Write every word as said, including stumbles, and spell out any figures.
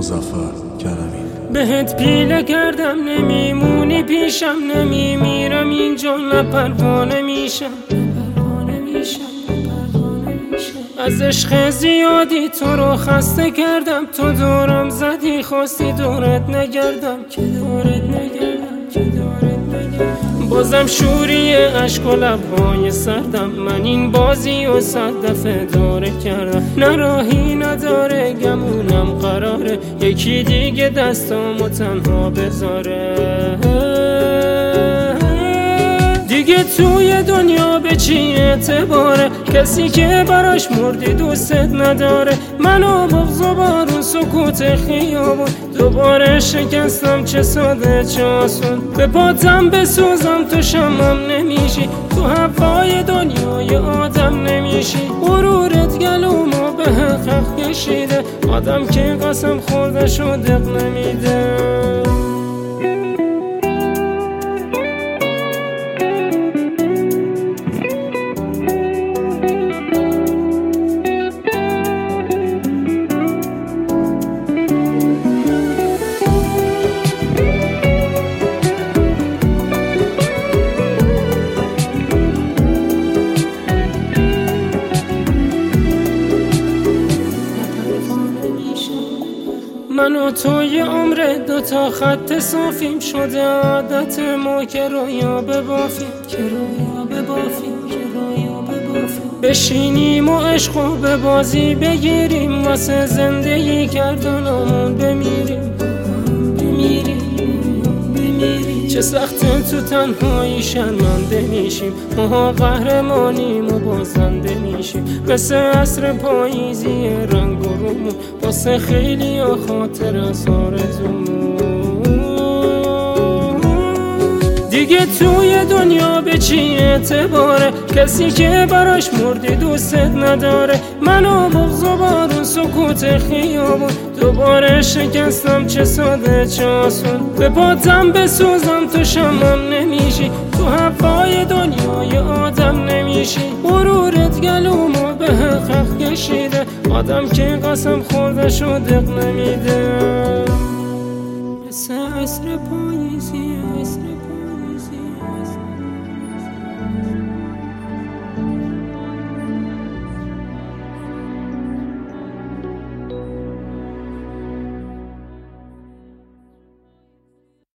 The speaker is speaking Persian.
مظفر کرمی. بهت پیله کردم نمیمونی پیشم، نمیمیرم اینجا نه پروانه میشم. از عشق زیادی تو رو خسته کردم، تو دورم زدی خواستی دورت نگردم، که دورت نگردم که دورت نگردم. بازم شوری عشق و لبهای سردم، من این بازی و صد دفعه دوره کردم. نه راهی نداره گمونم قراره یکی دیگه دستامو تنها بذاره. دیگه توی دنیا به چی اعتباره کسی که براش مردی دوستت نداره. منو بغض و بارون سکوت خیابون دوباره شکستم، چه ساده چه آسون. به پاتم بسوزم تو شمم نمیشی، تو هوای دنیای آدم نمیشی. غرورت گلومو به حق کشیده، آدم که قسم خورده شو دق نمیده. من و توی عمر دوتا خط صافیم، شده عادت ما که رویا ببافیم، که رویا ببافیم که رویا ببافیم. بشینیم و عشقو به بازی بگیریم، واسه زندگی کردنمون بمیریم بمیریم بمیریم. چه سخته تو تنهایی شرمنده میشیم، ما قهرمانیم و بازنده میشیم. مثل عصر پاییزی رنگ و رومون، واسه خیلی ها خاطر از آرزومون. دیگه توی دنیا به چی اعتباره کسی که براش مردی دوستت نداره. منو بغض و بارون سکوت خیابون دوباره شکستم، چه ساده چه آسون. به پاتم بسوزم تو شمم نمیشی، تو هوای دنیای آدم نمیشی. غرورت گلومو به حق کشیده، آدم که قسم خورده شو دق نمیده. مثل عصر پاییزی عصر پاییزی